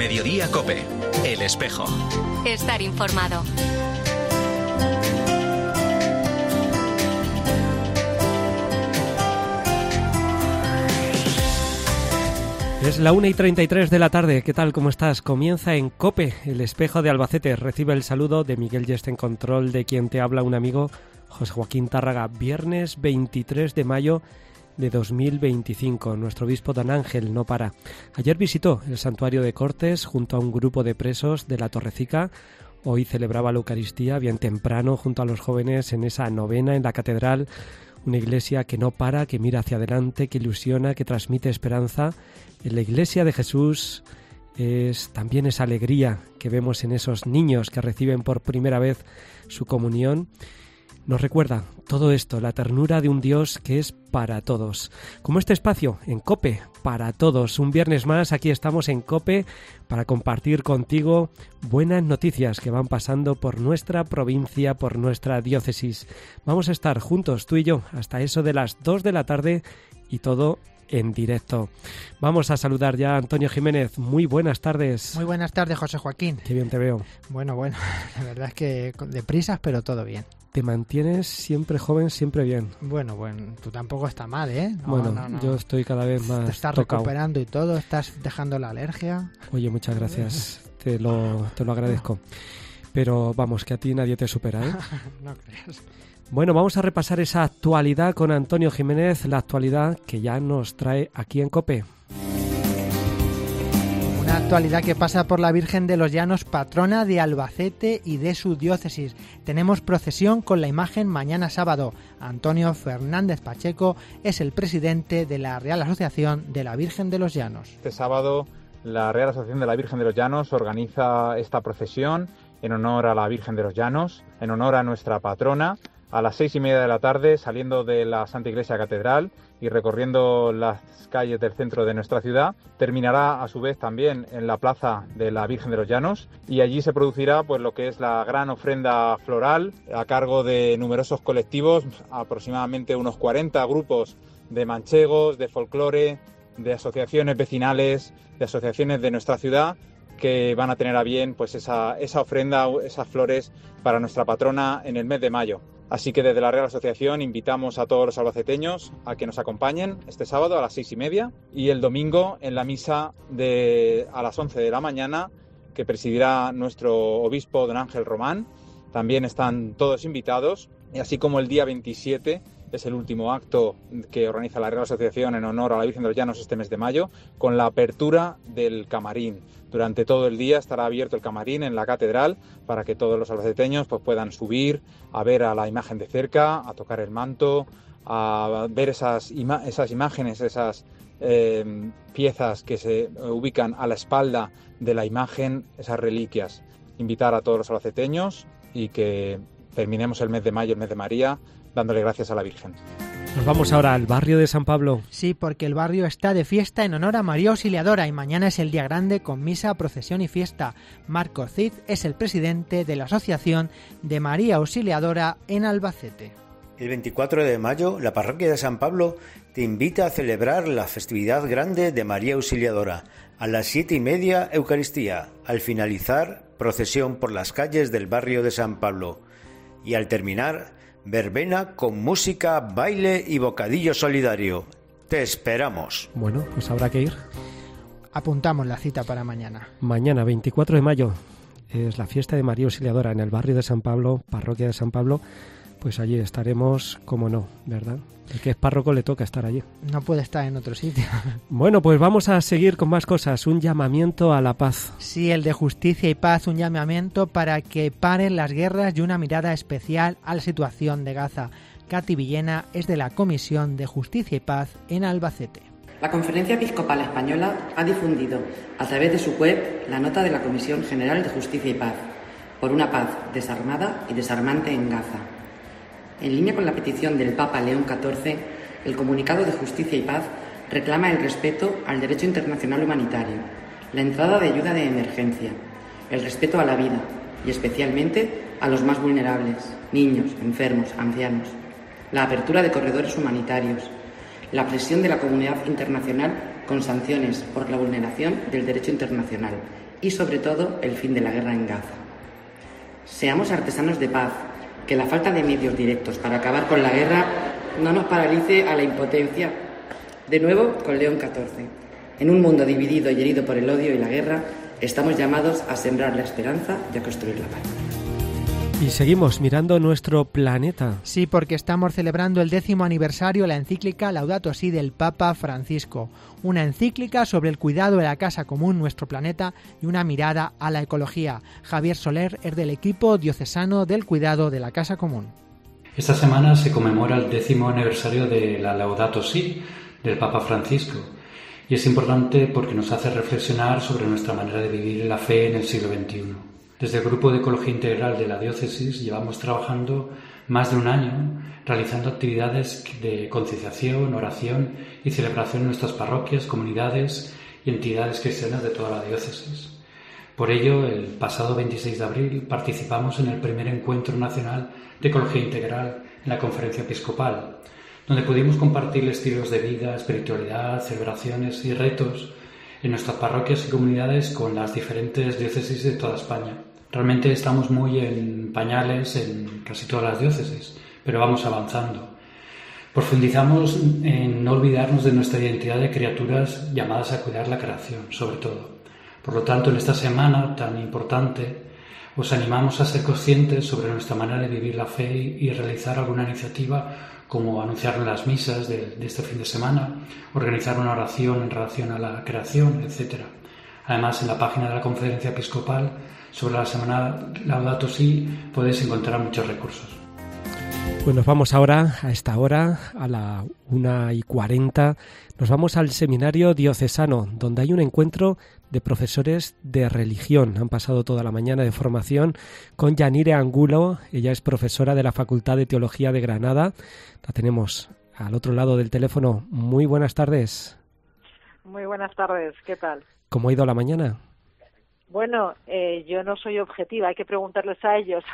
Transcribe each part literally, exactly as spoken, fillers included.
Mediodía COPE. El Espejo. Estar informado. Es la una y treinta y tres de la tarde. ¿Qué tal? ¿Cómo estás? Comienza en COPE, el Espejo de Albacete. Recibe el saludo de Miguel Yeste en control, de quien te habla un amigo, José Joaquín Tárraga. Viernes veintitrés de mayo de dos mil veinticinco. Nuestro obispo don Ángel no para. Ayer visitó el santuario de Cortes junto a un grupo de presos de la Torrecica. Hoy celebraba la Eucaristía bien temprano junto a los jóvenes en esa novena en la catedral. Una iglesia que no para, que mira hacia adelante, que ilusiona, que transmite esperanza. En la iglesia de Jesús es también esa alegría que vemos en esos niños que reciben por primera vez su comunión. Nos recuerda todo esto, la ternura de un Dios que es para todos. Como este espacio en COPE, para todos. Un viernes más, aquí estamos en COPE para compartir contigo buenas noticias que van pasando por nuestra provincia, por nuestra diócesis. Vamos a estar juntos, tú y yo, hasta eso de las dos de la tarde y todo en directo. Vamos a saludar ya a Antonio Jiménez. Muy buenas tardes. Muy buenas tardes, José Joaquín. Qué bien te veo. Bueno, bueno, la verdad es que deprisas, pero todo bien. Te mantienes siempre joven, siempre bien. Bueno, bueno, tú tampoco está mal, ¿eh? No, bueno, no, no. Yo estoy cada vez más Te estás tocado. recuperando y todo, estás dejando la alergia. Oye, muchas gracias, te lo, te lo agradezco. Pero vamos, que a ti nadie te supera, ¿eh? No creas. Bueno, vamos a repasar esa actualidad con Antonio Jiménez, la actualidad que ya nos trae aquí en COPE. Una actualidad que pasa por la Virgen de los Llanos, patrona de Albacete y de su diócesis. Tenemos procesión con la imagen mañana sábado. Antonio Fernández Pacheco es el presidente de la Real Asociación de la Virgen de los Llanos. Este sábado la Real Asociación de la Virgen de los Llanos organiza esta procesión en honor a la Virgen de los Llanos, en honor a nuestra patrona, a las seis y media de la tarde, saliendo de la Santa Iglesia Catedral y recorriendo las calles del centro de nuestra ciudad. Terminará a su vez también en la plaza de la Virgen de los Llanos y allí se producirá pues lo que es la gran ofrenda floral a cargo de numerosos colectivos, aproximadamente unos cuarenta grupos de manchegos, de folclore, de asociaciones vecinales, de asociaciones de nuestra ciudad, que van a tener a bien pues esa, esa ofrenda, esas flores para nuestra patrona en el mes de mayo. Así que desde la Real Asociación invitamos a todos los albaceteños a que nos acompañen este sábado a las seis y media y el domingo en la misa de a las once de la mañana que presidirá nuestro obispo don Ángel Román. También están todos invitados, y así como el día veintisiete es el último acto que organiza la Real Asociación en honor a la Virgen de los Llanos este mes de mayo, con la apertura del camarín. Durante todo el día estará abierto el camarín en la catedral para que todos los albaceteños pues, puedan subir a ver a la imagen de cerca, a tocar el manto, a ver esas, ima- esas imágenes, esas eh, piezas que se ubican a la espalda de la imagen, esas reliquias. Invitar a todos los albaceteños y que terminemos el mes de mayo, el mes de María, dándole gracias a la Virgen. Nos vamos ahora al barrio de San Pablo. Sí, porque el barrio está de fiesta en honor a María Auxiliadora y mañana es el día grande con misa, procesión y fiesta. Marco Cid es el presidente de la Asociación de María Auxiliadora en Albacete. El veinticuatro de mayo, la parroquia de San Pablo te invita a celebrar la festividad grande de María Auxiliadora. A las siete y media, Eucaristía. Al finalizar, procesión por las calles del barrio de San Pablo. Y al terminar, verbena con música, baile y bocadillo solidario. Te esperamos. Bueno, pues habrá que ir. Apuntamos la cita para mañana. Mañana, veinticuatro de mayo, es la fiesta de María Auxiliadora en el barrio de San Pablo, parroquia de San Pablo. Pues allí estaremos, como no, ¿verdad? El que es párroco le toca estar allí. No puede estar en otro sitio. Bueno, pues vamos a seguir con más cosas. Un llamamiento a la paz. Sí, el de Justicia y Paz, un llamamiento para que paren las guerras y una mirada especial a la situación de Gaza. Katy Villena es de la Comisión de Justicia y Paz en Albacete. La Conferencia Episcopal Española ha difundido a través de su web la nota de la Comisión General de Justicia y Paz por una paz desarmada y desarmante en Gaza. En línea con la petición del Papa León catorce, el comunicado de Justicia y Paz reclama el respeto al derecho internacional humanitario, la entrada de ayuda de emergencia, el respeto a la vida y especialmente a los más vulnerables, niños, enfermos, ancianos, la apertura de corredores humanitarios, la presión de la comunidad internacional con sanciones por la vulneración del derecho internacional y, sobre todo, el fin de la guerra en Gaza. Seamos artesanos de paz, que la falta de medios directos para acabar con la guerra no nos paralice a la impotencia. De nuevo, con León catorce. En un mundo dividido y herido por el odio y la guerra, estamos llamados a sembrar la esperanza y a construir la paz. Y seguimos mirando nuestro planeta. Sí, porque estamos celebrando el décimo aniversario de la encíclica Laudato Si del Papa Francisco, una encíclica sobre el cuidado de la casa común, nuestro planeta, y una mirada a la ecología. Javier Soler es del equipo diocesano del cuidado de la casa común. Esta semana se conmemora el décimo aniversario de la Laudato Si del Papa Francisco, y es importante porque nos hace reflexionar sobre nuestra manera de vivir la fe en el siglo veintiuno. Desde el Grupo de Ecología Integral de la Diócesis llevamos trabajando más de un año realizando actividades de concienciación, oración y celebración en nuestras parroquias, comunidades y entidades cristianas de toda la Diócesis. Por ello, el pasado veintiséis de abril participamos en el primer Encuentro Nacional de Ecología Integral en la Conferencia Episcopal, donde pudimos compartir estilos de vida, espiritualidad, celebraciones y retos en nuestras parroquias y comunidades con las diferentes diócesis de toda España. Realmente estamos muy en pañales en casi todas las diócesis, pero vamos avanzando. Profundizamos en no olvidarnos de nuestra identidad de criaturas llamadas a cuidar la creación, sobre todo. Por lo tanto, en esta semana tan importante, os animamos a ser conscientes sobre nuestra manera de vivir la fe y realizar alguna iniciativa, como anunciar en las misas de, de este fin de semana, organizar una oración en relación a la creación, etcétera. Además, en la página de la Conferencia Episcopal sobre la semana Laudato Si podéis encontrar muchos recursos. Pues nos vamos ahora, a esta hora, a la una y cuarenta, nos vamos al Seminario Diocesano, donde hay un encuentro de profesores de religión. Han pasado toda la mañana de formación con Yanire Angulo. Ella es profesora de la Facultad de Teología de Granada. La tenemos al otro lado del teléfono. Muy buenas tardes. Muy buenas tardes, ¿qué tal? ¿Cómo ha ido la mañana? Bueno, eh, yo no soy objetiva, hay que preguntarles a ellos.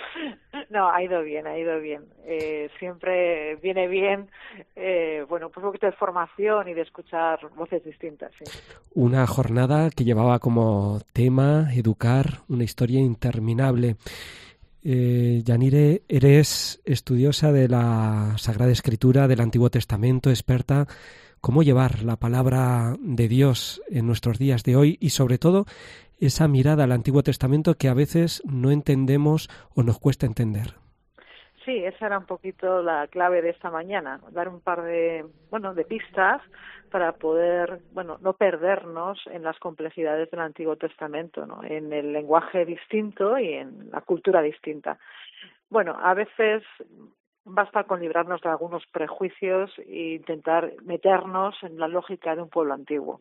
No, ha ido bien, ha ido bien. Eh, siempre viene bien, eh, bueno, pues un poquito de formación y de escuchar voces distintas. Sí. Una jornada que llevaba como tema educar una historia interminable. Eh, Yanire, eres estudiosa de la Sagrada Escritura, del Antiguo Testamento, experta. ¿Cómo llevar la palabra de Dios en nuestros días de hoy y sobre todo esa mirada al Antiguo Testamento que a veces no entendemos o nos cuesta entender? Sí, esa era un poquito la clave de esta mañana, dar un par de, bueno, de pistas para poder, bueno, no perdernos en las complejidades del Antiguo Testamento, ¿no? En el lenguaje distinto y en la cultura distinta. Bueno, a veces basta con librarnos de algunos prejuicios e intentar meternos en la lógica de un pueblo antiguo.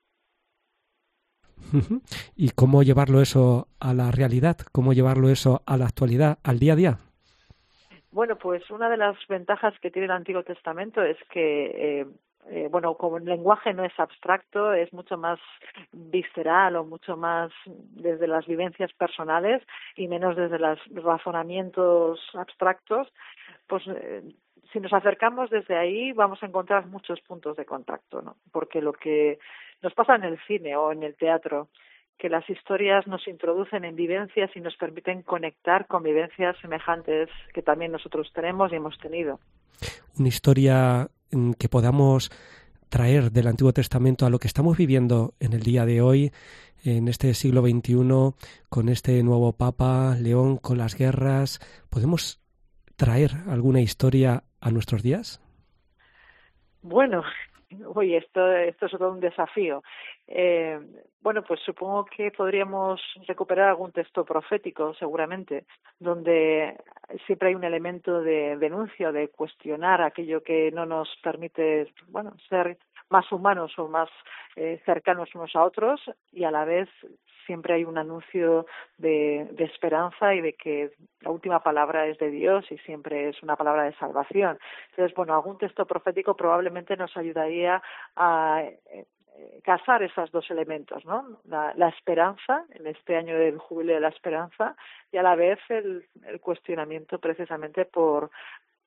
¿Y cómo llevarlo eso a la realidad? ¿Cómo llevarlo eso a la actualidad, al día a día? Bueno, pues una de las ventajas que tiene el Antiguo Testamento es que, eh, eh, bueno, como el lenguaje no es abstracto, es mucho más visceral o mucho más desde las vivencias personales y menos desde los razonamientos abstractos, pues eh, si nos acercamos desde ahí vamos a encontrar muchos puntos de contacto, ¿no? Porque lo que nos pasa en el cine o en el teatro, que las historias nos introducen en vivencias y nos permiten conectar con vivencias semejantes que también nosotros tenemos y hemos tenido. Una historia que podamos traer del Antiguo Testamento a lo que estamos viviendo en el día de hoy, en este siglo veintiuno, con este nuevo Papa, León, con las guerras. ¿Podemos traer alguna historia a nuestros días? Bueno, oye, esto, esto es todo un desafío. Eh, bueno, pues supongo que podríamos recuperar algún texto profético, seguramente, donde siempre hay un elemento de denuncia, de cuestionar aquello que no nos permite, bueno, ser más humanos o más eh, cercanos unos a otros, y a la vez siempre hay un anuncio de, de esperanza y de que la última palabra es de Dios y siempre es una palabra de salvación. Entonces, bueno, algún texto profético probablemente nos ayudaría a eh, casar esos dos elementos, ¿no? La, la esperanza, en este año del Jubileo de la Esperanza, y a la vez el, el cuestionamiento precisamente por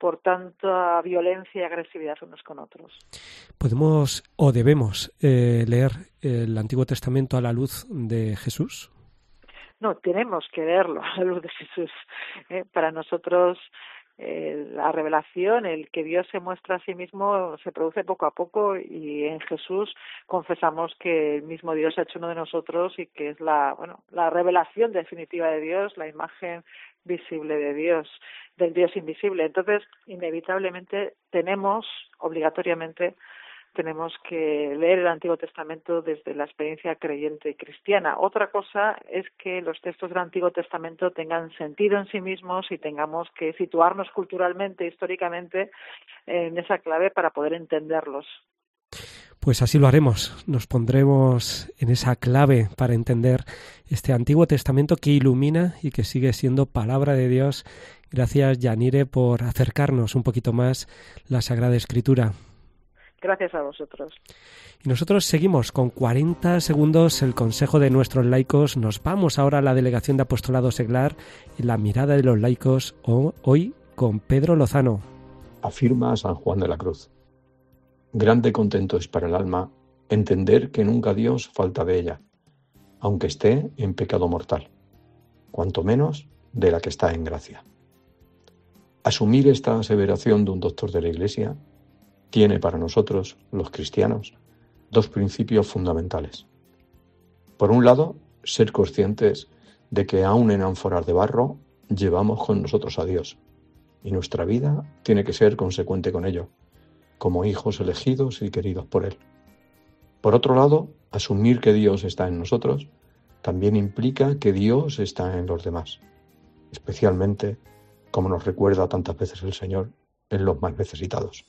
por tanta violencia y agresividad unos con otros. ¿Podemos o debemos eh, leer el Antiguo Testamento a la luz de Jesús? No, tenemos que leerlo a la luz de Jesús. Eh, para nosotros eh, la revelación, el que Dios se muestra a sí mismo, se produce poco a poco, y en Jesús confesamos que el mismo Dios ha hecho uno de nosotros y que es la, bueno, la revelación definitiva de Dios, la imagen visible de Dios, del Dios invisible. Entonces, inevitablemente tenemos, obligatoriamente, tenemos que leer el Antiguo Testamento desde la experiencia creyente y cristiana. Otra cosa es que los textos del Antiguo Testamento tengan sentido en sí mismos y tengamos que situarnos culturalmente, históricamente, en esa clave para poder entenderlos. Pues así lo haremos. Nos pondremos en esa clave para entender este Antiguo Testamento que ilumina y que sigue siendo palabra de Dios. Gracias, Yanire, por acercarnos un poquito más la Sagrada Escritura. Gracias a vosotros. Y nosotros seguimos con cuarenta segundos el consejo de nuestros laicos. Nos vamos ahora a la Delegación de Apostolado Seglar y la mirada de los laicos, hoy con Pedro Lozano. Afirma San Juan de la Cruz: grande contento es para el alma entender que nunca Dios falta de ella, aunque esté en pecado mortal, cuanto menos de la que está en gracia. Asumir esta aseveración de un doctor de la Iglesia tiene para nosotros, los cristianos, dos principios fundamentales. Por un lado, ser conscientes de que aún en ánforas de barro llevamos con nosotros a Dios, y nuestra vida tiene que ser consecuente con ello, como hijos elegidos y queridos por Él. Por otro lado, asumir que Dios está en nosotros también implica que Dios está en los demás, especialmente, como nos recuerda tantas veces el Señor, en los más necesitados.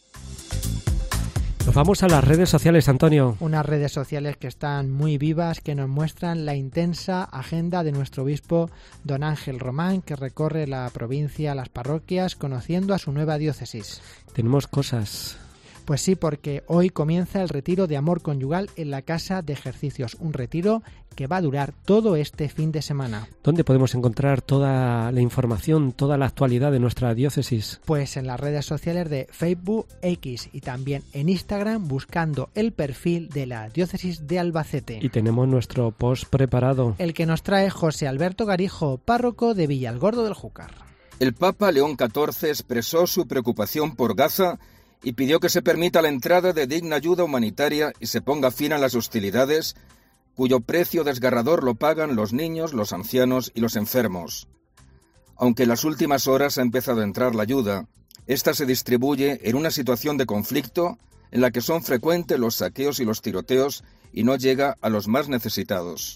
Nos vamos a las redes sociales, Antonio. Unas redes sociales que están muy vivas, que nos muestran la intensa agenda de nuestro obispo don Ángel Román, que recorre la provincia, las parroquias, conociendo a su nueva diócesis. Tenemos cosas. Pues sí, porque hoy comienza el retiro de amor conyugal en la Casa de Ejercicios, un retiro que va a durar todo este fin de semana. ¿Dónde podemos encontrar toda la información, toda la actualidad de nuestra diócesis? Pues en las redes sociales de Facebook, X y también en Instagram, buscando el perfil de la diócesis de Albacete. Y tenemos nuestro post preparado, el que nos trae José Alberto Garijo, párroco de Villalgordo del Júcar. El Papa León catorce expresó su preocupación por Gaza y pidió que se permita la entrada de digna ayuda humanitaria y se ponga fin a las hostilidades, cuyo precio desgarrador lo pagan los niños, los ancianos y los enfermos. Aunque en las últimas horas ha empezado a entrar la ayuda, esta se distribuye en una situación de conflicto en la que son frecuentes los saqueos y los tiroteos y no llega a los más necesitados.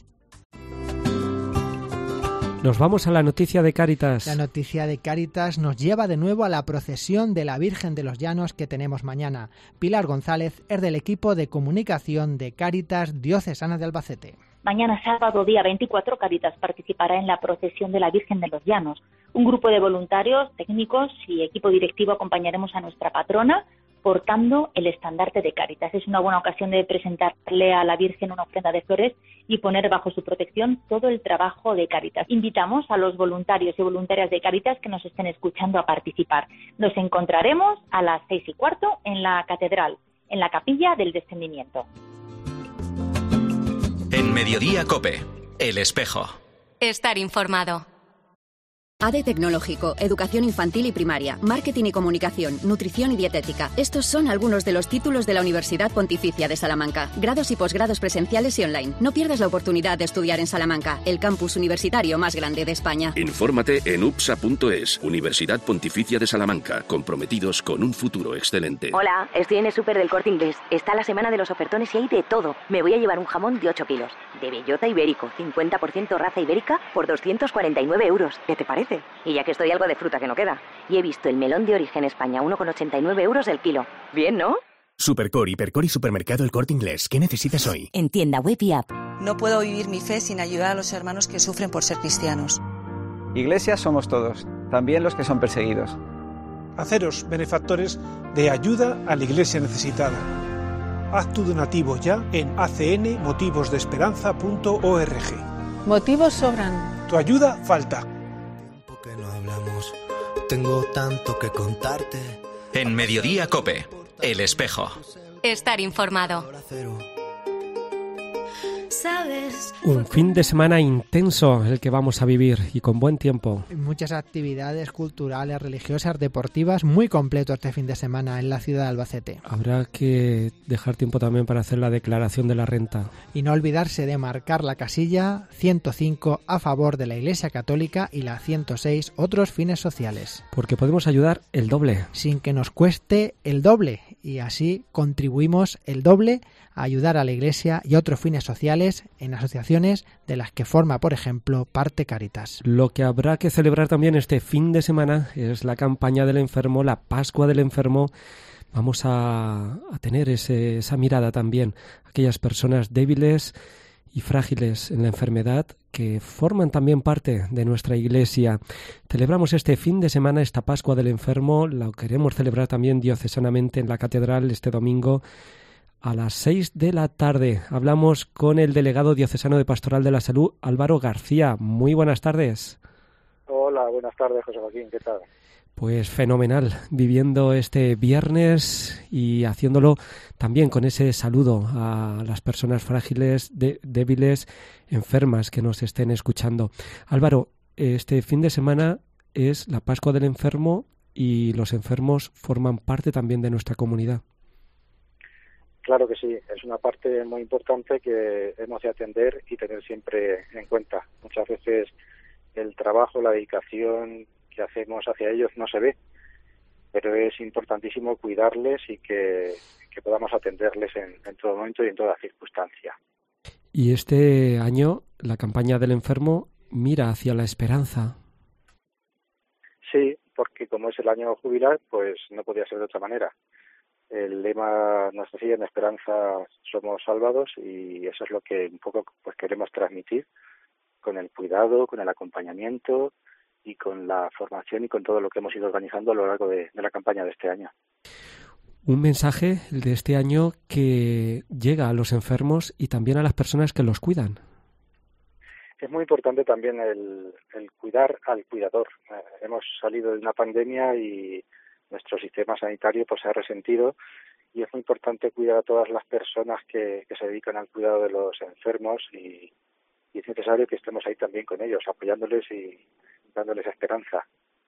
Nos vamos a la noticia de Cáritas. La noticia de Cáritas nos lleva de nuevo a la procesión de la Virgen de los Llanos que tenemos mañana. Pilar González es del equipo de comunicación de Cáritas Diocesana de Albacete. Mañana sábado, día veinticuatro, Cáritas participará en la procesión de la Virgen de los Llanos. Un grupo de voluntarios, técnicos y equipo directivo acompañaremos a nuestra patrona portando el estandarte de Cáritas. Es una buena ocasión de presentarle a la Virgen una ofrenda de flores y poner bajo su protección todo el trabajo de Cáritas. Invitamos a los voluntarios y voluntarias de Cáritas que nos estén escuchando a participar. Nos encontraremos a las seis y cuarto en la Catedral, en la Capilla del Descendimiento. En Mediodía COPE, El Espejo. Estar informado. A D Tecnológico, Educación Infantil y Primaria, Marketing y Comunicación, Nutrición y Dietética. Estos son algunos de los títulos de la Universidad Pontificia de Salamanca. Grados y posgrados presenciales y online. No pierdas la oportunidad de estudiar en Salamanca, el campus universitario más grande de España. Infórmate en U P S A punto es, Universidad Pontificia de Salamanca, comprometidos con un futuro excelente. Hola, estoy en el súper del Corte Inglés. Está la semana de los ofertones y hay de todo. Me voy a llevar un jamón de ocho kilos, de bellota ibérico, cincuenta por ciento raza ibérica, por doscientos cuarenta y nueve euros. ¿Qué te parece? Y ya que estoy, algo de fruta que no queda. Y he visto el melón de origen España, uno con ochenta y nueve euros el kilo. Bien, ¿no? Supercor, Hipercor y Supermercado El Corte Inglés. ¿Qué necesitas hoy? En tienda web y app. No puedo vivir mi fe sin ayudar a los hermanos que sufren por ser cristianos. Iglesia somos todos, también los que son perseguidos. Haceros benefactores de ayuda a la Iglesia necesitada. Haz tu donativo ya en a c n motivos de esperanza punto org. Motivos sobran. Tu ayuda falta. Que no hablamos, Tengo tanto que contarte. En Mediodía COPE, El Espejo. Estar informado. Un fin de semana intenso el que vamos a vivir y con buen tiempo. Muchas actividades culturales, religiosas, deportivas, muy completo este fin de semana en la ciudad de Albacete. Habrá que dejar tiempo también para hacer la declaración de la renta. Y no olvidarse de marcar la casilla ciento cinco a favor de la Iglesia Católica y la ciento seis otros fines sociales. Porque podemos ayudar el doble. Sin que nos cueste el doble. Y así contribuimos el doble a ayudar a la Iglesia y a otros fines sociales en asociaciones de las que forma, por ejemplo, parte Cáritas. Lo que habrá que celebrar también este fin de semana es la campaña del enfermo, la Pascua del Enfermo. Vamos a, a tener ese, esa mirada también, aquellas personas débiles y frágiles en la enfermedad que forman también parte de nuestra Iglesia. Celebramos este fin de semana esta Pascua del Enfermo, la queremos celebrar también diocesanamente en la Catedral este domingo a las seis de la tarde. Hablamos con el delegado diocesano de Pastoral de la Salud, Álvaro García. Muy buenas tardes. Hola, buenas tardes, José Joaquín, ¿qué tal? Pues fenomenal, viviendo este viernes y haciéndolo también con ese saludo a las personas frágiles, de, débiles, enfermas que nos estén escuchando. Álvaro, este fin de semana es la Pascua del Enfermo y los enfermos forman parte también de nuestra comunidad. Claro que sí, es una parte muy importante que hemos de atender y tener siempre en cuenta. Muchas veces el trabajo, la dedicación que hacemos hacia ellos no se ve, pero es importantísimo cuidarles y que, que podamos atenderles en, en todo momento y en toda circunstancia. Y este año la campaña del enfermo mira hacia la esperanza. Sí, porque como es el año jubilar, pues no podía ser de otra manera. El lema nos decía, en esperanza somos salvados, y eso es lo que un poco pues queremos transmitir con el cuidado, con el acompañamiento y con la formación y con todo lo que hemos ido organizando a lo largo de, de la campaña de este año. Un mensaje, el de este año, que llega a los enfermos y también a las personas que los cuidan. Es muy importante también el, el cuidar al cuidador. Eh, hemos salido de una pandemia y nuestro sistema sanitario pues se ha resentido, y es muy importante cuidar a todas las personas que, que se dedican al cuidado de los enfermos, y, y es necesario que estemos ahí también con ellos, apoyándoles y dándoles esperanza.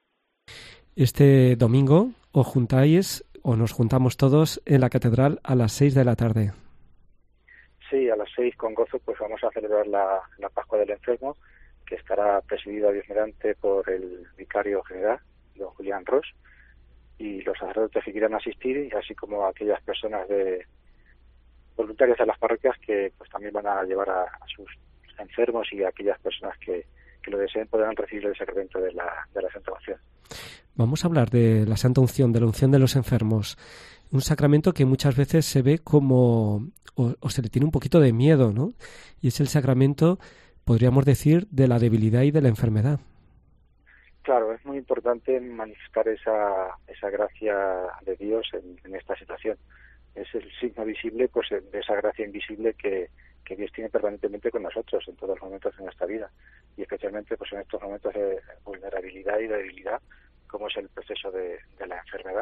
Este domingo os juntáis o nos juntamos todos en la catedral a las seis de la tarde. Sí, a las seis con gozo pues vamos a celebrar la, la Pascua del Enfermo, que estará presidida Dios mediante por el vicario general, don Julián Ros, y los sacerdotes que quieran asistir, y así como aquellas personas de voluntarias de las parroquias que pues también van a llevar a, a sus enfermos, y a aquellas personas que, que lo deseen podrán recibir el sacramento de la, de la Santa Unción. Vamos a hablar de la Santa Unción, de la unción de los enfermos, un sacramento que muchas veces se ve como, o, o se le tiene un poquito de miedo, ¿no? Y es el sacramento, podríamos decir, de la debilidad y de la enfermedad. Claro, es muy importante manifestar esa esa gracia de Dios en, en esta situación. Es el signo visible pues de esa gracia invisible que, que Dios tiene permanentemente con nosotros en todos los momentos de nuestra vida, y especialmente pues en estos momentos de vulnerabilidad y de debilidad, como es el proceso de, de la enfermedad.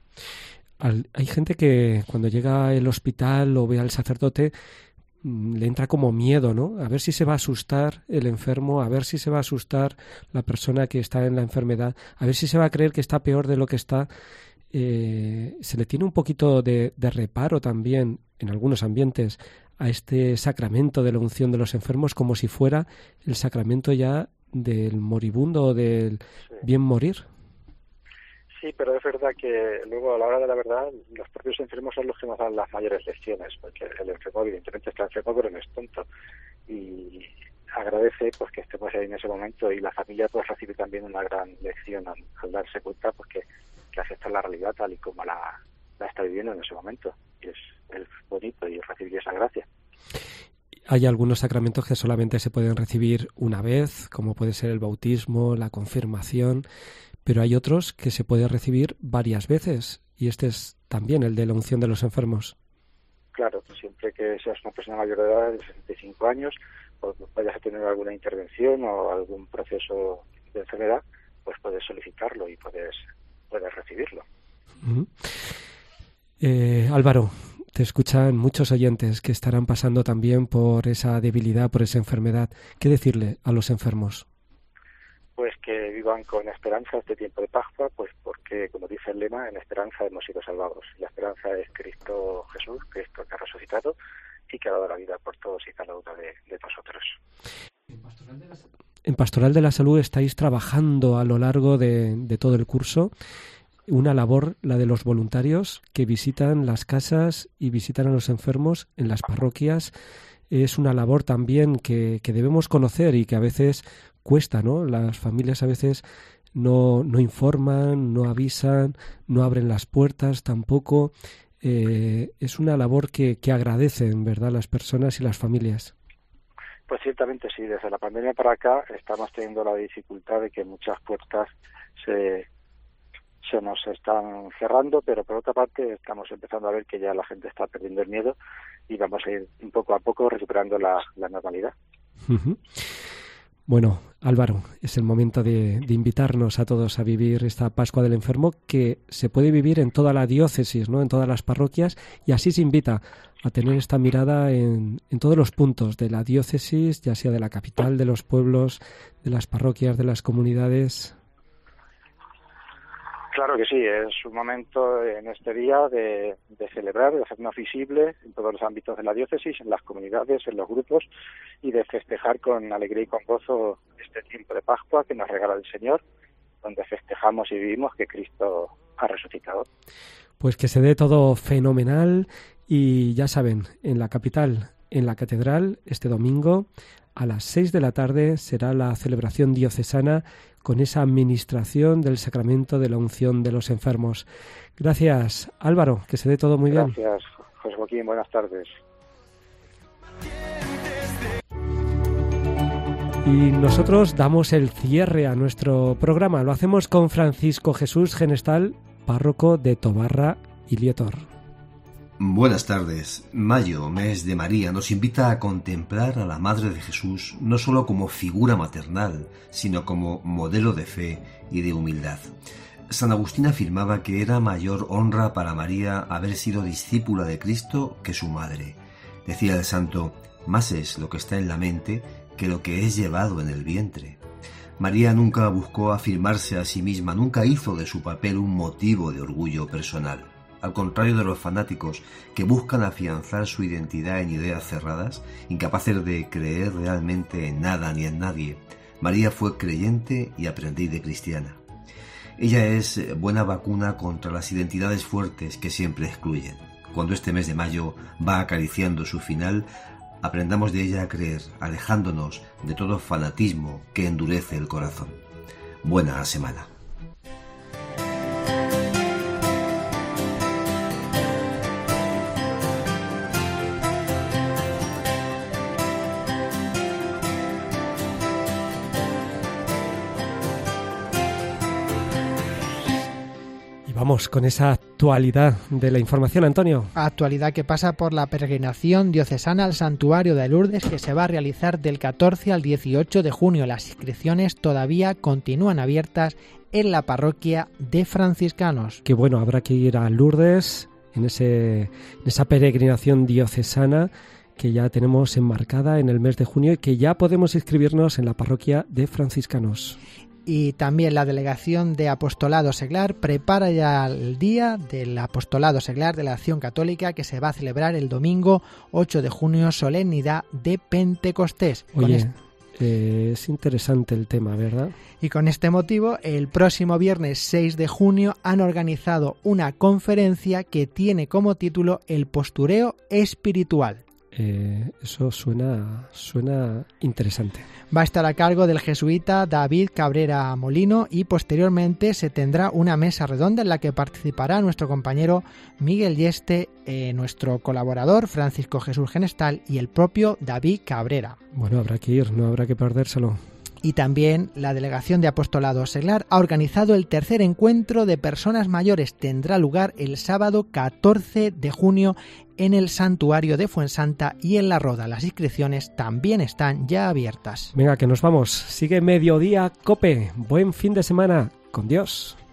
Al, hay gente que cuando llega al hospital o ve al sacerdote le entra como miedo, ¿no? A ver si se va a asustar el enfermo, a ver si se va a asustar la persona que está en la enfermedad, a ver si se va a creer que está peor de lo que está. Eh, se le tiene un poquito de, de reparo también en algunos ambientes a este sacramento de la unción de los enfermos, como si fuera el sacramento ya del moribundo o del sí. bien morir. Sí, pero es verdad que luego a la hora de la verdad los propios enfermos son los que nos dan las mayores lecciones, porque el enfermo evidentemente está enfermo pero no es tonto, y agradece pues que estemos ahí en ese momento, y la familia pues recibe también una gran lección al, al darse cuenta pues que, que acepta la realidad tal y como la, la está viviendo en ese momento, y es, es bonito y recibir esa gracia. Hay algunos sacramentos que solamente se pueden recibir una vez, como puede ser el bautismo, la confirmación, pero hay otros que se puede recibir varias veces, y este es también el de la unción de los enfermos. Claro, siempre que seas una persona mayor de edad, de sesenta y cinco años, o vayas a tener alguna intervención o algún proceso de enfermedad, pues puedes solicitarlo y puedes, puedes recibirlo. Uh-huh. Eh, Álvaro, te escuchan muchos oyentes que estarán pasando también por esa debilidad, por esa enfermedad. ¿Qué decirle a los enfermos? Pues que vivan con esperanza este tiempo de Pascua, pues porque, como dice el lema, en esperanza hemos sido salvados. La esperanza es Cristo Jesús, Cristo que ha resucitado y que ha dado la vida por todos y cada uno de, de nosotros. En Pastoral de la Salud estáis trabajando a lo largo de, de todo el curso una labor, la de los voluntarios que visitan las casas y visitan a los enfermos en las parroquias. Es una labor también que, que debemos conocer y que a veces cuesta, ¿no? Las familias a veces no, no informan, no avisan, no abren las puertas tampoco. Eh, es una labor que, que agradecen, ¿verdad?, las personas y las familias. Pues ciertamente sí, desde la pandemia para acá estamos teniendo la dificultad de que muchas puertas se, se nos están cerrando, pero por otra parte estamos empezando a ver que ya la gente está perdiendo el miedo y vamos a ir un poco a poco recuperando la, la normalidad. Uh-huh. Bueno, Álvaro, es el momento de, de invitarnos a todos a vivir esta Pascua del Enfermo que se puede vivir en toda la diócesis, ¿no?, en todas las parroquias, y así se invita a tener esta mirada en, en todos los puntos de la diócesis, ya sea de la capital, de los pueblos, de las parroquias, de las comunidades. Claro que sí, es un momento en este día de, de celebrar, de hacernos visibles en todos los ámbitos de la diócesis, en las comunidades, en los grupos, y de festejar con alegría y con gozo este tiempo de Pascua que nos regala el Señor, donde festejamos y vivimos que Cristo ha resucitado. Pues que se dé todo fenomenal y ya saben, en la capital, en la catedral, este domingo a las seis de la tarde será la celebración diocesana con esa administración del sacramento de la unción de los enfermos. Gracias, Álvaro, que se dé todo muy Gracias, bien. Gracias, José Joaquín, buenas tardes. Y nosotros damos el cierre a nuestro programa. Lo hacemos con Francisco Jesús Genestal, párroco de Tobarra y Lietor. Buenas tardes. Mayo, mes de María, nos invita a contemplar a la Madre de Jesús no solo como figura maternal, sino como modelo de fe y de humildad. San Agustín afirmaba que era mayor honra para María haber sido discípula de Cristo que su madre. Decía el santo, más es lo que está en la mente que lo que es llevado en el vientre. María nunca buscó afirmarse a sí misma, nunca hizo de su papel un motivo de orgullo personal. Al contrario de los fanáticos que buscan afianzar su identidad en ideas cerradas, incapaces de creer realmente en nada ni en nadie, María fue creyente y aprendiz de cristiana. Ella es buena vacuna contra las identidades fuertes que siempre excluyen. Cuando este mes de mayo va acariciando su final, aprendamos de ella a creer, alejándonos de todo fanatismo que endurece el corazón. Buena semana. Vamos con esa actualidad de la información, Antonio. Actualidad que pasa por la peregrinación diocesana al Santuario de Lourdes, que se va a realizar del catorce al dieciocho de junio. Las inscripciones todavía continúan abiertas en la parroquia de franciscanos. Qué bueno, habrá que ir a Lourdes en, ese, en esa peregrinación diocesana que ya tenemos enmarcada en el mes de junio y que ya podemos inscribirnos en la parroquia de franciscanos. Y también la Delegación de Apostolado Seglar prepara ya el día del Apostolado Seglar de la Acción Católica, que se va a celebrar el domingo ocho de junio, solemnidad de Pentecostés. Oye, este... eh, es interesante el tema, ¿verdad? Y con este motivo, el próximo viernes seis de junio han organizado una conferencia que tiene como título El postureo espiritual. Eh, eso suena, suena interesante. Va a estar a cargo del jesuita David Cabrera Molino y posteriormente se tendrá una mesa redonda en la que participará nuestro compañero Miguel Yeste, eh, nuestro colaborador Francisco Jesús Genestal y el propio David Cabrera. Bueno, habrá que ir, no habrá que perdérselo. Y también la Delegación de Apostolado Seglar ha organizado el tercer encuentro de personas mayores. Tendrá lugar el sábado catorce de junio en el Santuario de Fuensanta y en La Roda. Las inscripciones también están ya abiertas. Venga, que nos vamos. Sigue Mediodía Cope. Buen fin de semana. Con Dios.